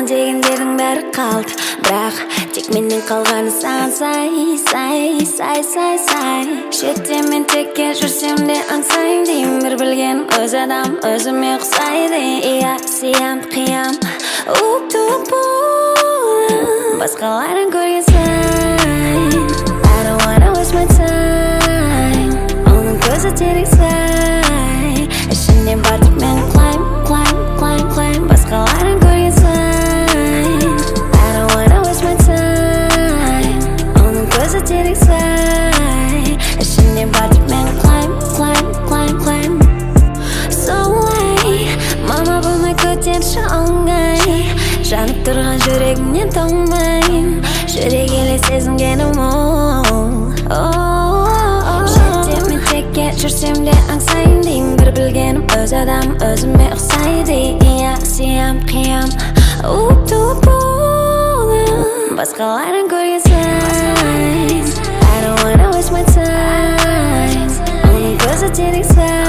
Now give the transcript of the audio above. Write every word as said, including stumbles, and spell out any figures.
дегендердің бәрі қалды, бірақ тек менен қалғаны саған сай, сай, сай, сай, сай. Шетте мен текке жүрсем де аңсайым деймін, бір білгенім өз адам өзіме ұқсайды. Иә, сиям, қиям, уып-туып болам, басқаларын көрген сайын. I don't wanna waste my time, оның көзі терек сай. Ішімнен бар тек мен құлайым, құлайым, құлайым, құлайым, басқаларын көрген сайын. I don't wanna waste my time, оның көзі терек сай. Ішімнен бар тек мен құлайым, құлайым, құлайым, құлайым. Солай, мама болмай көтерші оңай, жанып тұрған жүрегімнен тоңмайын, жүрек елес сезінгенім ол. Шетте мен текке жүрсем де аңсайын деймін, бір білгенім өз адам өзіме ұқсайды. Иә, сиям, қиям, уып-туып болам, басқаларын көрген сайын. I don't wanna waste my time, оның көзі терек сай.